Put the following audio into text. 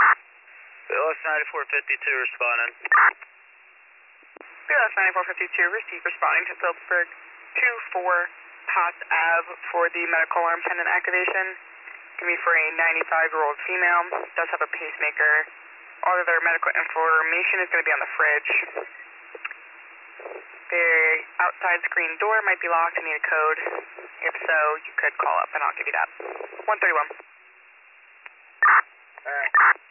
BLS 9452 responding. BLS 9452, receive responding to Phillipsburg 24 Potts Ave for the medical alarm pendant activation. Going to be for a 95-year-old female, does have a pacemaker. All of their medical information is going to be on the fridge. The outside screen door might be locked and need a code. If so, you could call up and I'll give you that. 131. Alright.